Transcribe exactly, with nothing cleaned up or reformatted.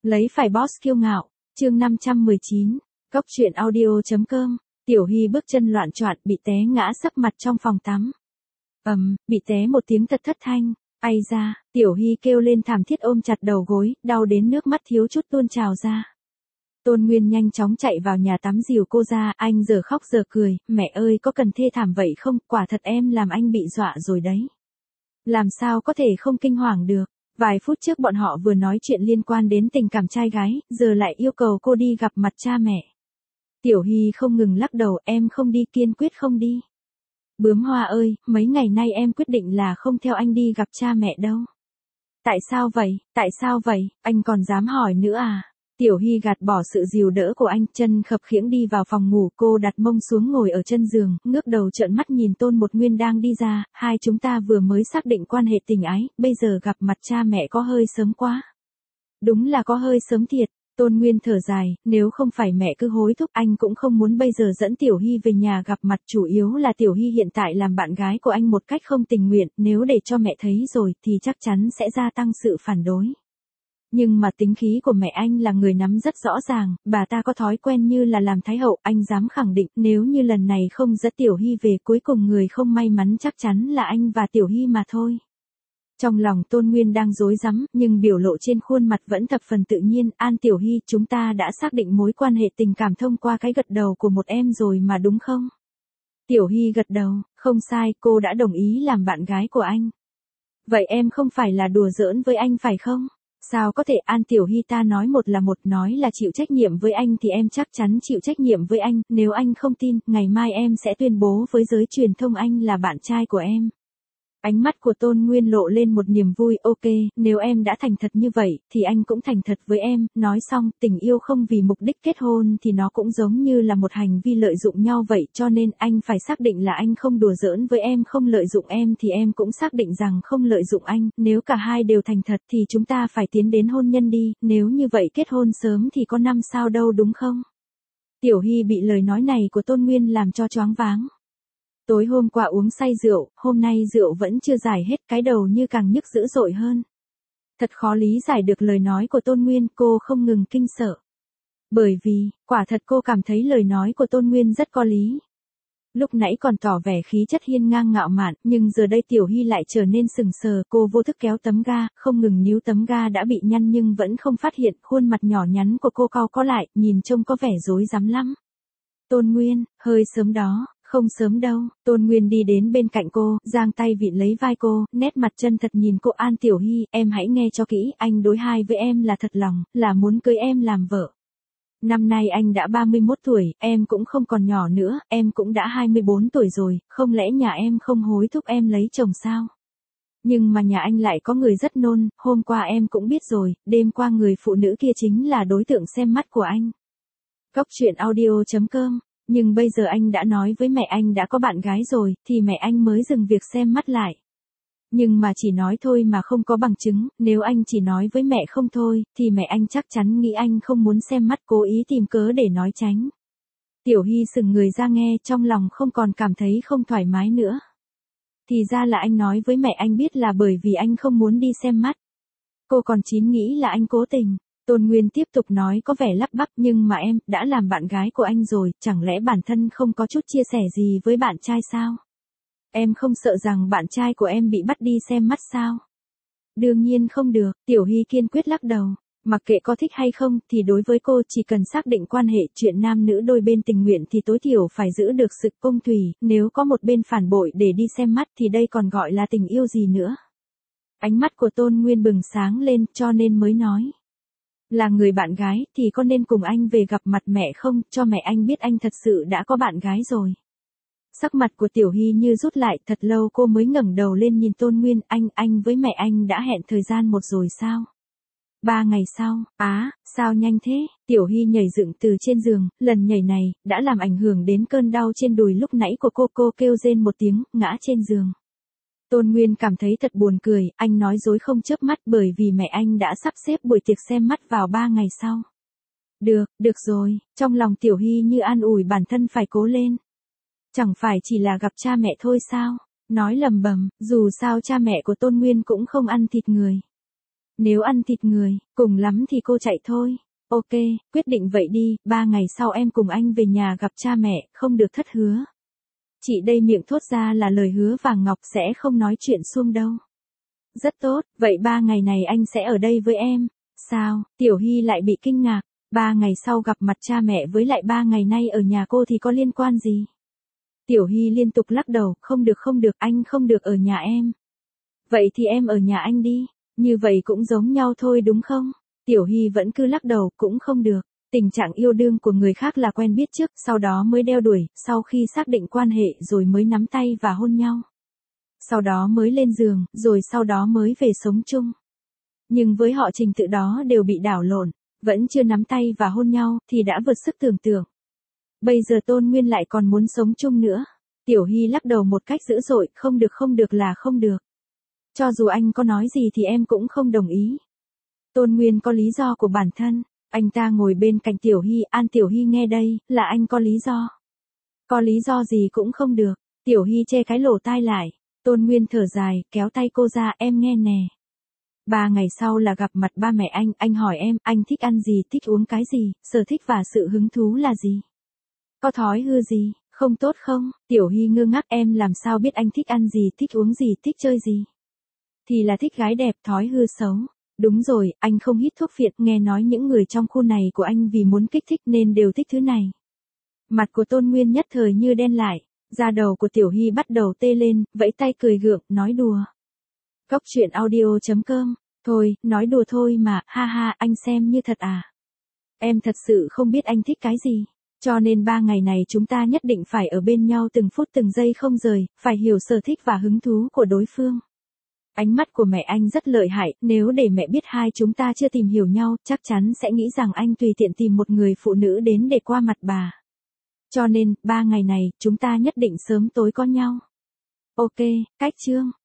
Lấy phải boss kiêu ngạo, chương năm trăm mười chín, Cóc truyện audio.com, Tiểu Hy bước chân loạn choạng bị té ngã sấp mặt trong phòng tắm. Ầm, bị té một tiếng thật thất thanh, ai ra, Tiểu Hy kêu lên thảm thiết ôm chặt đầu gối, đau đến nước mắt thiếu chút tuôn trào ra. Tôn Nguyên nhanh chóng chạy vào nhà tắm dìu cô ra, anh giờ khóc giờ cười, mẹ ơi có cần thê thảm vậy không, quả thật em làm anh bị dọa rồi đấy. Làm sao có thể không kinh hoàng được. Vài phút trước bọn họ vừa nói chuyện liên quan đến tình cảm trai gái, giờ lại yêu cầu cô đi gặp mặt cha mẹ. Tiểu Hy không ngừng lắc đầu, em không đi, kiên quyết không đi. Bướm hoa ơi, mấy ngày nay em quyết định là không theo anh đi gặp cha mẹ đâu. Tại sao vậy, tại sao vậy, anh còn dám hỏi nữa à? Tiểu Hy gạt bỏ sự dìu đỡ của anh, chân khập khiễng đi vào phòng ngủ, cô đặt mông xuống ngồi ở chân giường, ngước đầu trợn mắt nhìn Tôn Một Nguyên đang đi ra, hai chúng ta vừa mới xác định quan hệ tình ái, bây giờ gặp mặt cha mẹ có hơi sớm quá. Đúng là có hơi sớm thiệt, Tôn Nguyên thở dài, nếu không phải mẹ cứ hối thúc anh cũng không muốn bây giờ dẫn Tiểu Hy về nhà gặp mặt, chủ yếu là Tiểu Hy hiện tại làm bạn gái của anh một cách không tình nguyện, nếu để cho mẹ thấy rồi thì chắc chắn sẽ gia tăng sự phản đối. Nhưng mà tính khí của mẹ anh là người nắm rất rõ ràng, bà ta có thói quen như là làm thái hậu, anh dám khẳng định nếu như lần này không dẫn Tiểu Hy về cuối cùng người không may mắn chắc chắn là anh và Tiểu Hy mà thôi. Trong lòng Tôn Nguyên đang rối rắm, nhưng biểu lộ trên khuôn mặt vẫn thập phần tự nhiên, An Tiểu Hy chúng ta đã xác định mối quan hệ tình cảm thông qua cái gật đầu của một em rồi mà đúng không? Tiểu Hy gật đầu, không sai, cô đã đồng ý làm bạn gái của anh. Vậy em không phải là đùa giỡn với anh phải không? Sao có thể, An Tiểu Hy ta nói một là một, nói là chịu trách nhiệm với anh thì em chắc chắn chịu trách nhiệm với anh, nếu anh không tin, ngày mai em sẽ tuyên bố với giới truyền thông anh là bạn trai của em. Ánh mắt của Tôn Nguyên lộ lên một niềm vui, ok, nếu em đã thành thật như vậy, thì anh cũng thành thật với em, nói xong, tình yêu không vì mục đích kết hôn thì nó cũng giống như là một hành vi lợi dụng nhau vậy, cho nên anh phải xác định là anh không đùa giỡn với em, không lợi dụng em thì em cũng xác định rằng không lợi dụng anh, nếu cả hai đều thành thật thì chúng ta phải tiến đến hôn nhân đi, nếu như vậy kết hôn sớm thì có năm sao đâu đúng không? Tiểu Hy bị lời nói này của Tôn Nguyên làm cho choáng váng. Tối hôm qua uống say rượu, hôm nay rượu vẫn chưa giải hết, cái đầu như càng nhức dữ dội hơn. Thật khó lý giải được lời nói của Tôn Nguyên, cô không ngừng kinh sợ. Bởi vì, quả thật cô cảm thấy lời nói của Tôn Nguyên rất có lý. Lúc nãy còn tỏ vẻ khí chất hiên ngang ngạo mạn, nhưng giờ đây Tiểu Hy lại trở nên sừng sờ, cô vô thức kéo tấm ga, không ngừng níu tấm ga đã bị nhăn nhưng vẫn không phát hiện, khuôn mặt nhỏ nhắn của cô cau có lại, nhìn trông có vẻ rối rắm lắm. Tôn Nguyên, hơi sớm đó. Không sớm đâu, Tôn Nguyên đi đến bên cạnh cô, giang tay vịn lấy vai cô, nét mặt chân thật nhìn cô, An Tiểu Hy, em hãy nghe cho kỹ, anh đối hai với em là thật lòng, là muốn cưới em làm vợ. Năm nay anh đã ba mươi mốt tuổi, em cũng không còn nhỏ nữa, em cũng đã hai mươi bốn tuổi rồi, không lẽ nhà em không hối thúc em lấy chồng sao? Nhưng mà nhà anh lại có người rất nôn, hôm qua em cũng biết rồi, đêm qua người phụ nữ kia chính là đối tượng xem mắt của anh. Cóc truyện audio.com. Nhưng bây giờ anh đã nói với mẹ anh đã có bạn gái rồi, thì mẹ anh mới dừng việc xem mắt lại. Nhưng mà chỉ nói thôi mà không có bằng chứng, nếu anh chỉ nói với mẹ không thôi, thì mẹ anh chắc chắn nghĩ anh không muốn xem mắt, cố ý tìm cớ để nói tránh. Tiểu Hy sừng người ra nghe, trong lòng không còn cảm thấy không thoải mái nữa. Thì ra là anh nói với mẹ anh biết là bởi vì anh không muốn đi xem mắt. Cô còn chín nghĩ là anh cố tình. Tôn Nguyên tiếp tục nói có vẻ lắp bắp, nhưng mà em, đã làm bạn gái của anh rồi, chẳng lẽ bản thân không có chút chia sẻ gì với bạn trai sao? Em không sợ rằng bạn trai của em bị bắt đi xem mắt sao? Đương nhiên không được, Tiểu Hy kiên quyết lắc đầu. Mặc kệ có thích hay không, thì đối với cô chỉ cần xác định quan hệ chuyện nam nữ đôi bên tình nguyện thì tối thiểu phải giữ được sự công thủy, nếu có một bên phản bội để đi xem mắt thì đây còn gọi là tình yêu gì nữa? Ánh mắt của Tôn Nguyên bừng sáng lên, cho nên mới nói. Là người bạn gái, thì có nên cùng anh về gặp mặt mẹ không, cho mẹ anh biết anh thật sự đã có bạn gái rồi. Sắc mặt của Tiểu Hy như rút lại, thật lâu cô mới ngẩng đầu lên nhìn Tôn Nguyên, anh, anh với mẹ anh đã hẹn thời gian một rồi sao? Ba ngày sau, á, sao nhanh thế? Tiểu Hy nhảy dựng từ trên giường, lần nhảy này, đã làm ảnh hưởng đến cơn đau trên đùi lúc nãy của cô, cô kêu rên một tiếng, ngã trên giường. Tôn Nguyên cảm thấy thật buồn cười, anh nói dối không chớp mắt bởi vì mẹ anh đã sắp xếp buổi tiệc xem mắt vào ba ngày sau. Được, được rồi, trong lòng Tiểu Hy như an ủi bản thân phải cố lên. Chẳng phải chỉ là gặp cha mẹ thôi sao? Nói lầm bầm, dù sao cha mẹ của Tôn Nguyên cũng không ăn thịt người. Nếu ăn thịt người, cùng lắm thì cô chạy thôi. Ok, quyết định vậy đi, ba ngày sau em cùng anh về nhà gặp cha mẹ, không được thất hứa. Chị đây miệng thốt ra là lời hứa vàng ngọc sẽ không nói chuyện suông đâu. Rất tốt, vậy ba ngày này anh sẽ ở đây với em. Sao, Tiểu Hy lại bị kinh ngạc. Ba ngày sau gặp mặt cha mẹ với lại ba ngày nay ở nhà cô thì có liên quan gì? Tiểu Hy liên tục lắc đầu, không được không được, anh không được ở nhà em. Vậy thì em ở nhà anh đi, như vậy cũng giống nhau thôi đúng không? Tiểu Hy vẫn cứ lắc đầu, cũng không được. Tình trạng yêu đương của người khác là quen biết trước, sau đó mới đeo đuổi, sau khi xác định quan hệ rồi mới nắm tay và hôn nhau. Sau đó mới lên giường, rồi sau đó mới về sống chung. Nhưng với họ trình tự đó đều bị đảo lộn, vẫn chưa nắm tay và hôn nhau thì đã vượt sức tưởng tượng. Bây giờ Tôn Nguyên lại còn muốn sống chung nữa. Tiểu Hy lắc đầu một cách dữ dội, không được không được là không được. Cho dù anh có nói gì thì em cũng không đồng ý. Tôn Nguyên có lý do của bản thân. Anh ta ngồi bên cạnh Tiểu Hy, An Tiểu Hy nghe đây, là anh có lý do. Có lý do gì cũng không được. Tiểu Hy che cái lỗ tai lại. Tôn Nguyên thở dài, kéo tay cô ra, em nghe nè. Ba ngày sau là gặp mặt ba mẹ anh, anh hỏi em, anh thích ăn gì, thích uống cái gì, sở thích và sự hứng thú là gì? Có thói hư gì, không tốt không? Tiểu Hy ngơ ngác, em làm sao biết anh thích ăn gì, thích uống gì, thích chơi gì? Thì là thích gái đẹp, thói hư xấu. Đúng rồi, anh không hít thuốc phiện, nghe nói những người trong khu này của anh vì muốn kích thích nên đều thích thứ này. Mặt của Tôn Nguyên nhất thời như đen lại, da đầu của Tiểu Hy bắt đầu tê lên, vẫy tay cười gượng, nói đùa. Cốc truyện audio chấm com, thôi, nói đùa thôi mà, ha ha, anh xem như thật à. Em thật sự không biết anh thích cái gì, cho nên ba ngày này chúng ta nhất định phải ở bên nhau từng phút từng giây không rời, phải hiểu sở thích và hứng thú của đối phương. Ánh mắt của mẹ anh rất lợi hại, nếu để mẹ biết hai chúng ta chưa tìm hiểu nhau, chắc chắn sẽ nghĩ rằng anh tùy tiện tìm một người phụ nữ đến để qua mặt bà. Cho nên, ba ngày này, chúng ta nhất định sớm tối có nhau. Ok, cách chương.